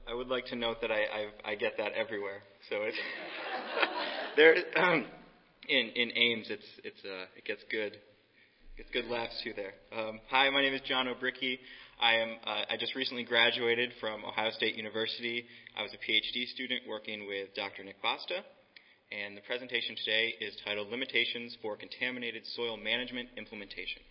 I would like to note that I get that everywhere. So it's there in Ames. It gets good. Gets good laughs too there. Hi, my name is John O'Bricky. I just recently graduated from Ohio State University. I was a PhD student working with Dr. Nick Basta, and the presentation today is titled Limitations for Contaminated Soil Management Implementation.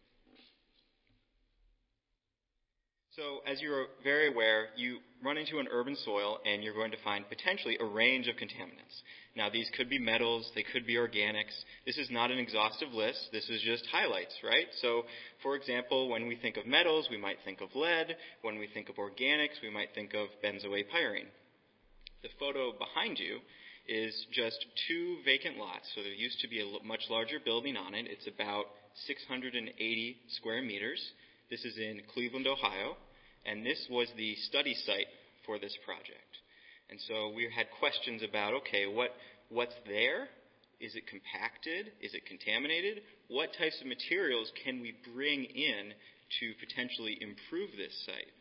So, as you're very aware, you run into an urban soil and you're going to find potentially a range of contaminants. Now, these could be metals, they could be organics. This is not an exhaustive list, this is just highlights, right? So, for example, when we think of metals, we might think of lead. When we think of organics, we might think of benzoate-pyrene. The photo behind you is just 2 vacant lots. So there used to be a much larger building on it. It's about 680 square meters. This is in Cleveland, Ohio, and this was the study site for this project. And so we had questions about, okay, what's there? Is it compacted? Is it contaminated? What types of materials can we bring in to potentially improve this site?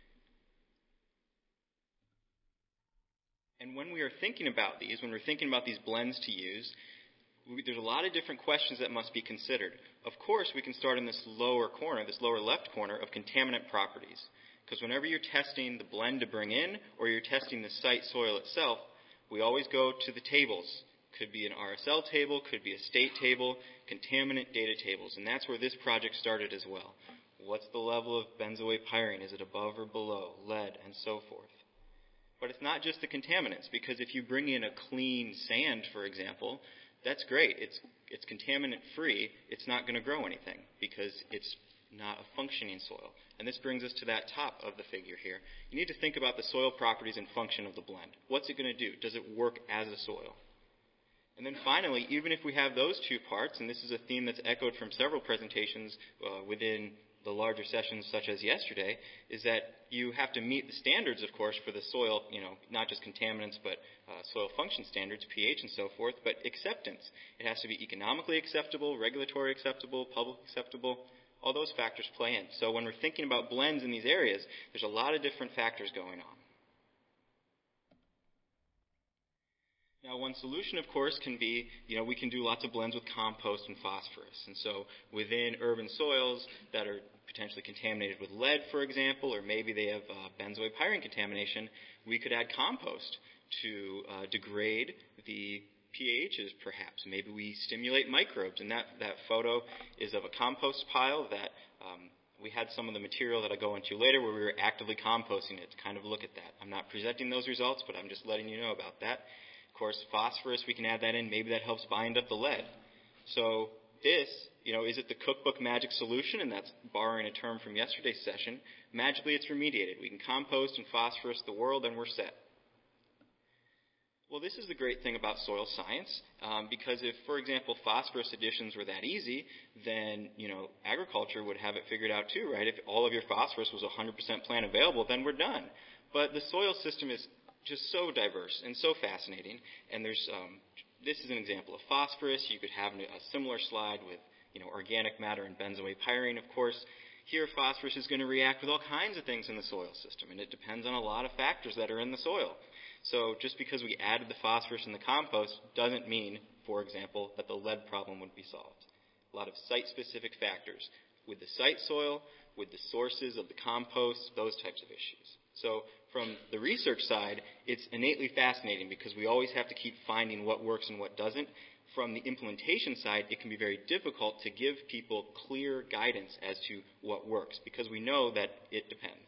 And when we are thinking about these, when we're thinking about these blends to use, there's a lot of different questions that must be considered. Of course, we can start in this lower corner, this lower left corner of contaminant properties. Because whenever you're testing the blend to bring in or you're testing the site soil itself, we always go to the tables. Could be an RSL table, could be a state table, contaminant data tables. And that's where this project started as well. What's the level of benzoate-pyrene? Is it above or below? Lead, and so forth. But it's not just the contaminants, because if you bring in a clean sand, for example, that's great. It's contaminant-free. It's not going to grow anything because it's not a functioning soil. And this brings us to that top of the figure here. You need to think about the soil properties and function of the blend. What's it going to do? Does it work as a soil? And then finally, even if we have those 2 parts, and this is a theme that's echoed from several presentations within the larger sessions such as yesterday, is that you have to meet the standards, of course, for the soil, not just contaminants, but soil function standards, pH and so forth, but acceptance. It has to be economically acceptable, regulatory acceptable, public acceptable. All those factors play in. So when we're thinking about blends in these areas, there's a lot of different factors going on. Now, one solution, of course, can be, we can do lots of blends with compost and phosphorus. And so within urban soils that are potentially contaminated with lead, for example, or maybe they have benzoate-pyrene contamination, we could add compost to degrade the pHs, perhaps. Maybe we stimulate microbes. And that photo is of a compost pile that we had some of the material that I'll go into later where we were actively composting it to kind of look at that. I'm not presenting those results, but I'm just letting you know about that. Of course, phosphorus, we can add that in. Maybe that helps bind up the lead. So this, is it the cookbook magic solution? And that's borrowing a term from yesterday's session. Magically, it's remediated. We can compost and phosphorus the world, and we're set. Well, this is the great thing about soil science, because if, for example, phosphorus additions were that easy, then, agriculture would have it figured out too, right? If all of your phosphorus was 100% plant available, then we're done. But the soil system is just so diverse and so fascinating. And there's this is an example of phosphorus. You could have a similar slide with organic matter and benzoate-pyrene, of course. Here, phosphorus is going to react with all kinds of things in the soil system, and it depends on a lot of factors that are in the soil. So just because we added the phosphorus in the compost doesn't mean, for example, that the lead problem would be solved. A lot of site-specific factors with the site soil, with the sources of the compost, those types of issues. So from the research side, it's innately fascinating because we always have to keep finding what works and what doesn't. From the implementation side, it can be very difficult to give people clear guidance as to what works because we know that it depends.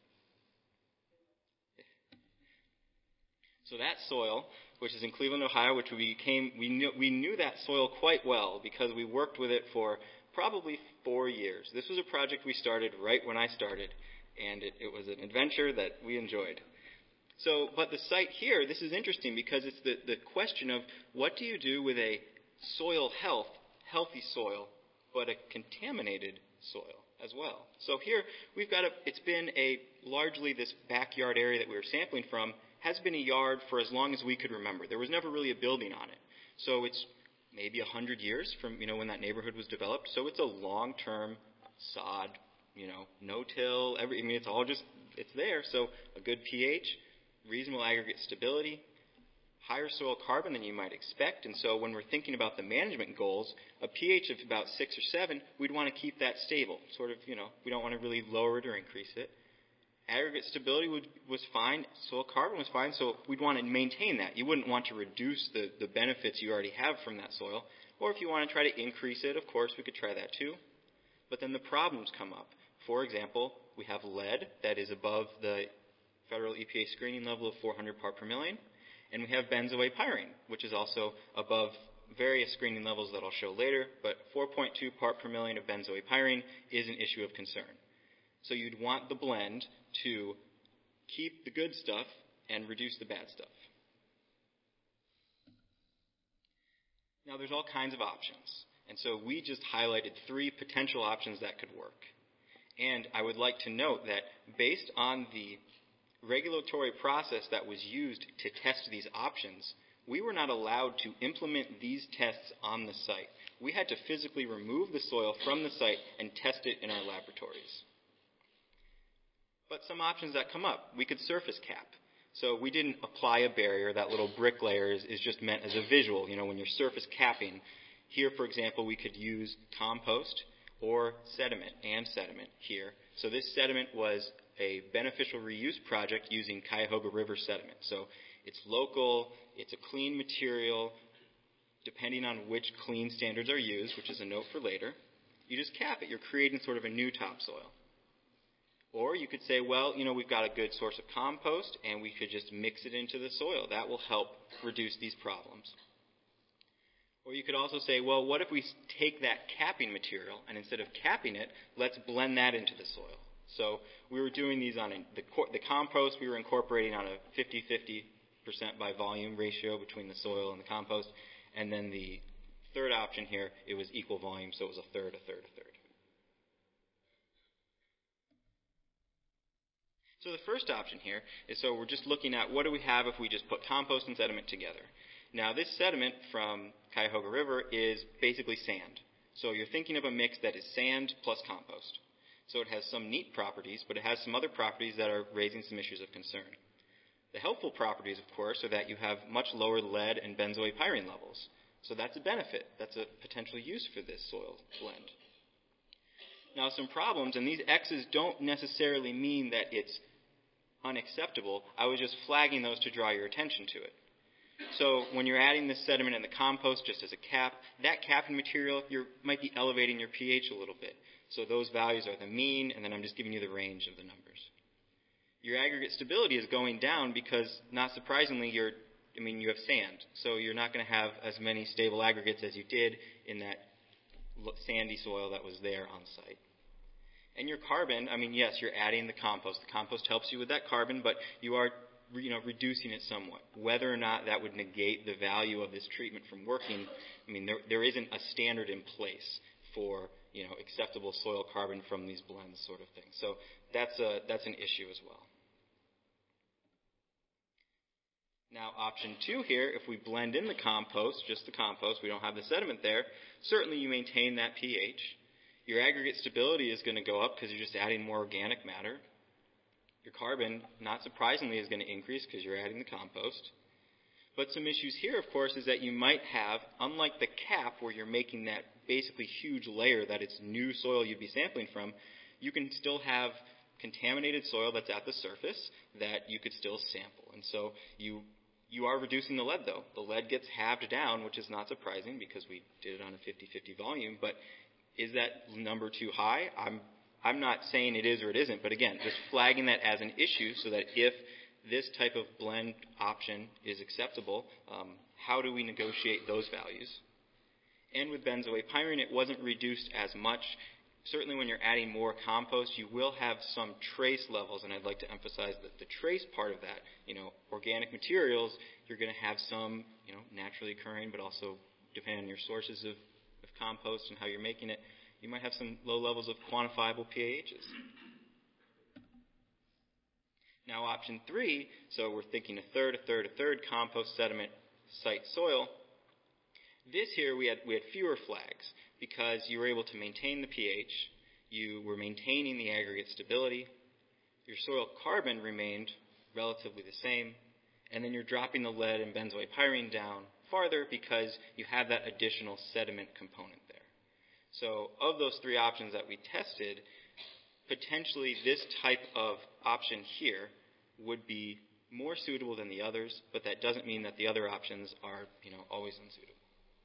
So that soil, which is in Cleveland, Ohio, which we knew that soil quite well because we worked with it for probably 4 years. This was a project we started right when I started, and it was an adventure that we enjoyed. So, but the site here, this is interesting because it's the question of what do you do with a soil healthy soil, but a contaminated soil as well. So here we've got it's been largely this backyard area that we were sampling from has been a yard for as long as we could remember. There was never really a building on it. So it's maybe 100 years from, when that neighborhood was developed. So it's a long-term sod, no-till, it's all just it's there. So a good pH, reasonable aggregate stability, higher soil carbon than you might expect. And so when we're thinking about the management goals, a pH of about 6 or 7, we'd want to keep that stable. Sort of, we don't want to really lower it or increase it. Aggregate stability was fine. Soil carbon was fine, so we'd want to maintain that. You wouldn't want to reduce the benefits you already have from that soil. Or if you want to try to increase it, of course, we could try that too. But then the problems come up. For example, we have lead that is above the federal EPA screening level of 400 part per million. And we have benzoate-pyrene, which is also above various screening levels that I'll show later. But 4.2 part per million of benzoate-pyrene is an issue of concern. So you'd want the blend to keep the good stuff and reduce the bad stuff. Now there's all kinds of options. And so we just highlighted 3 potential options that could work. And I would like to note that based on the regulatory process that was used to test these options, we were not allowed to implement these tests on the site. We had to physically remove the soil from the site and test it in our laboratories. But some options that come up, we could surface cap. So we didn't apply a barrier. That little brick layer is just meant as a visual. When you're surface capping, here, for example, we could use compost or sediment here. So this sediment was a beneficial reuse project using Cuyahoga River sediment. So it's local, it's a clean material, depending on which clean standards are used, which is a note for later. You just cap it. You're creating sort of a new topsoil. Or you could say, well, we've got a good source of compost, and we could just mix it into the soil. That will help reduce these problems. Or you could also say, well, what if we take that capping material, and instead of capping it, let's blend that into the soil. So we were doing these on the compost. We were incorporating on a 50-50% by volume ratio between the soil and the compost. And then the third option here, it was equal volume, so it was a third, a third, a third. So the first option here is, so we're just looking at what do we have if we just put compost and sediment together. Now this sediment from Cuyahoga River is basically sand. So you're thinking of a mix that is sand plus compost. So it has some neat properties, but it has some other properties that are raising some issues of concern. The helpful properties, of course, are that you have much lower lead and benzoate-pyrene levels. So that's a benefit. That's a potential use for this soil blend. Now some problems, and these X's don't necessarily mean that it's unacceptable. I was just flagging those to draw your attention to it. So when you're adding this sediment in the compost just as a cap, that capping material, you might be elevating your pH a little bit. So those values are the mean, and then I'm just giving you the range of the numbers. Your aggregate stability is going down because, not surprisingly, you have sand. So you're not going to have as many stable aggregates as you did in that sandy soil that was there on site. And your carbon, yes, you're adding the compost. The compost helps you with that carbon, but you are reducing it somewhat. Whether or not that would negate the value of this treatment from working, there isn't a standard in place for acceptable soil carbon from these blends sort of thing. So that's an issue as well. Now option 2 here, if we blend in the compost, just the compost, we don't have the sediment there, certainly you maintain that pH. Your aggregate stability is going to go up because you're just adding more organic matter. Your carbon, not surprisingly, is going to increase because you're adding the compost. But some issues here, of course, is that you might have, unlike the cap where you're making that basically huge layer that it's new soil you'd be sampling from, you can still have contaminated soil that's at the surface that you could still sample. And so you are reducing the lead, though. The lead gets halved down, which is not surprising because we did it on a 50-50 volume. But is that number too high? I'm not saying it is or it isn't, but again, just flagging that as an issue so that if this type of blend option is acceptable, how do we negotiate those values? And with benzoate-pyrene, it wasn't reduced as much. Certainly when you're adding more compost, you will have some trace levels, and I'd like to emphasize that the trace part of that, organic materials, you're going to have some, naturally occurring, but also depending on your sources of compost and how you're making it, you might have some low levels of quantifiable PAHs. Now option 3, so we're thinking a third compost sediment site soil. This here we had fewer flags because you were able to maintain the pH, you were maintaining the aggregate stability, your soil carbon remained relatively the same, and then you're dropping the lead and benzoate pyrene down farther because you have that additional sediment component there. So of those three options that we tested, potentially this type of option here would be more suitable than the others, but that doesn't mean that the other options are, always unsuitable.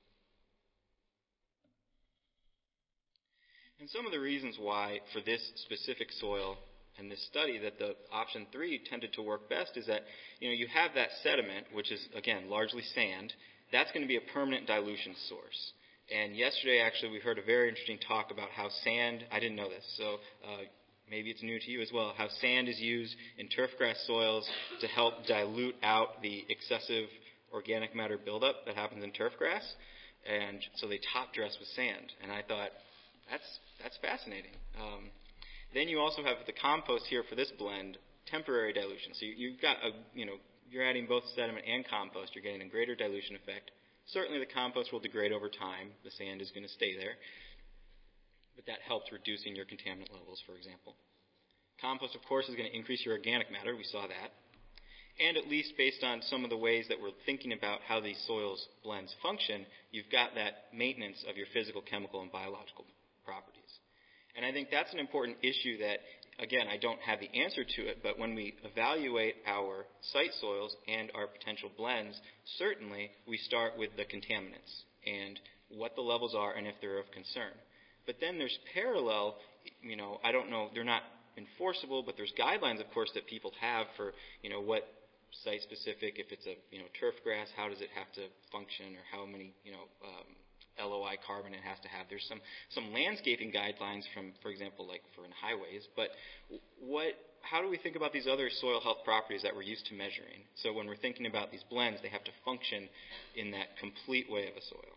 And some of the reasons why for this specific soil and this study that the option 3 tended to work best is that, you have that sediment, which is, again, largely sand. That's going to be a permanent dilution source. And yesterday, actually, we heard a very interesting talk about how sand, I didn't know this, so maybe it's new to you as well, how sand is used in turfgrass soils to help dilute out the excessive organic matter buildup that happens in turfgrass. And so they top dress with sand. And I thought, that's fascinating. Then you also have the compost here for this blend, temporary dilution. So you've got you're adding both sediment and compost. You're getting a greater dilution effect. Certainly the compost will degrade over time. The sand is going to stay there. But that helps reducing your contaminant levels, for example. Compost, of course, is going to increase your organic matter. We saw that. And at least based on some of the ways that we're thinking about how these soils blends function, you've got that maintenance of your physical, chemical, and biological properties. And I think that's an important issue that, again, I don't have the answer to it, but when we evaluate our site soils and our potential blends, certainly we start with the contaminants and what the levels are and if they're of concern. But then there's parallel, I don't know, they're not enforceable, but there's guidelines, of course, that people have for, what site-specific, if it's a, turf grass, how does it have to function, or how many, LOI carbon it has to have. There's some landscaping guidelines from, for example, like for in highways, but how do we think about these other soil health properties that we're used to measuring? So when we're thinking about these blends, they have to function in that complete way of a soil.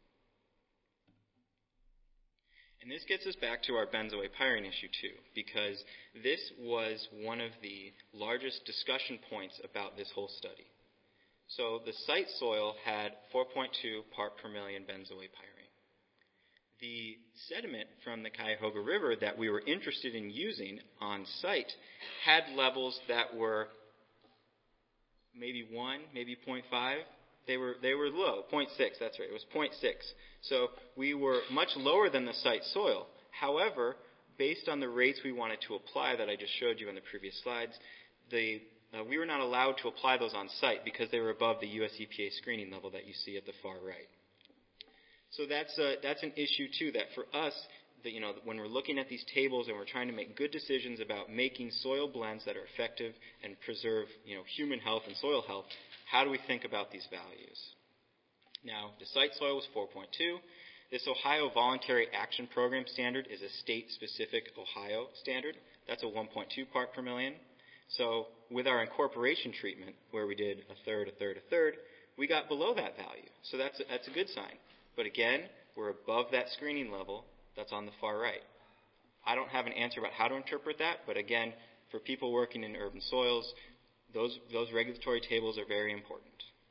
And this gets us back to our benzoate pyrene issue too, because this was one of the largest discussion points about this whole study. So the site soil had 4.2 part per million benzoate pyrene. The sediment from the Cuyahoga River that we were interested in using on site had levels that were maybe 1, maybe 0.5. They were low, 0.6, that's right, it was 0.6. So we were much lower than the site soil. However, based on the rates we wanted to apply that I just showed you in the previous slides, we were not allowed to apply those on site because they were above the US EPA screening level that you see at the far right. So that's an issue too, that for us, when we're looking at these tables and we're trying to make good decisions about making soil blends that are effective and preserve human health and soil health, how do we think about these values? Now, the site soil was 4.2. This Ohio Voluntary Action Program standard is a state-specific Ohio standard. That's a 1.2 part per million. So with our incorporation treatment, where we did a third, a third, a third, we got below that value. So that's a good sign. But again, we're above that screening level that's on the far right. I don't have an answer about how to interpret that, but again, for people working in urban soils, those regulatory tables are very important.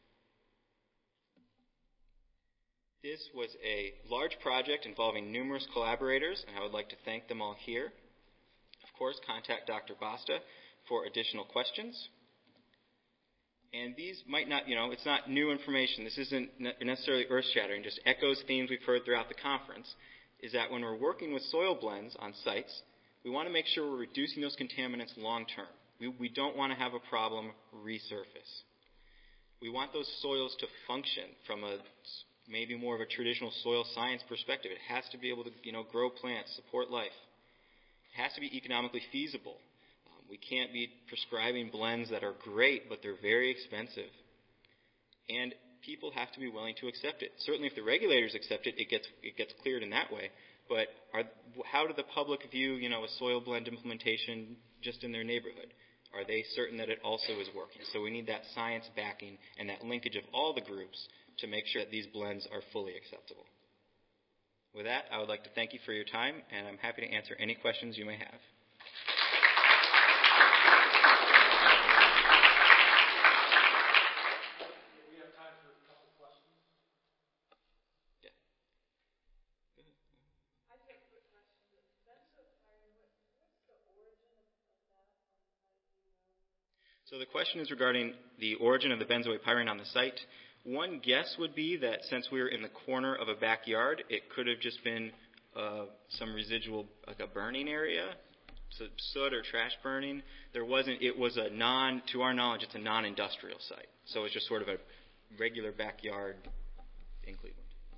This was a large project involving numerous collaborators, and I would like to thank them all here. Of course, contact Dr. Basta for additional questions. And these might not, it's not new information. This isn't necessarily earth-shattering, just echoes themes we've heard throughout the conference, is that when we're working with soil blends on sites, we want to make sure we're reducing those contaminants long-term. We don't want to have a problem resurface. We want those soils to function from maybe more of a traditional soil science perspective. It has to be able to, grow plants, support life. It has to be economically feasible. We can't be prescribing blends that are great, but they're very expensive. And people have to be willing to accept it. Certainly if the regulators accept it, it gets cleared in that way. But how do the public view, a soil blend implementation just in their neighborhood? Are they certain that it also is working? So we need that science backing and that linkage of all the groups to make sure that these blends are fully acceptable. With that, I would like to thank you for your time, and I'm happy to answer any questions you may have. So the question is regarding the origin of the benzoate pyrene on the site. One guess would be that since we were in the corner of a backyard, it could have just been some residual, like a burning area, so soot or trash burning. There wasn't. It was to our knowledge, it's a non-industrial site. So it's just sort of a regular backyard in Cleveland.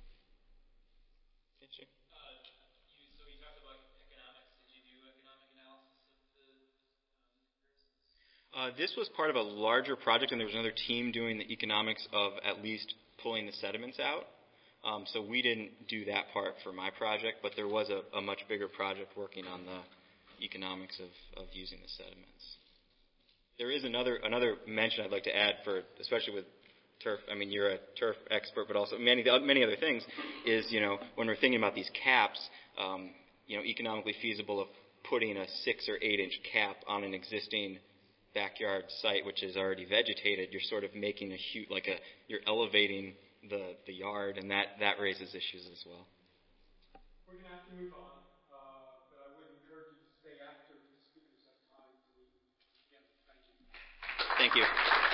Yeah, sure. So you talked about economics. Did you do economic analysis of the comparisons? This was part of a larger project, and there was another team doing the economics of at least pulling the sediments out. So we didn't do that part for my project, but there was a much bigger project working on the economics of using the sediments. There is another mention I'd like to add for, especially with turf. I mean, you're a turf expert, but also many other things. Is when we're thinking about these caps, economically feasible of putting a 6 or 8 inch cap on an existing backyard site which is already vegetated. You're sort of making a huge, you're elevating the yard, and that raises issues as well. We're going to have to move on, but I would encourage you to stay after the speakers have time to meet. Again, thank you. Thank you.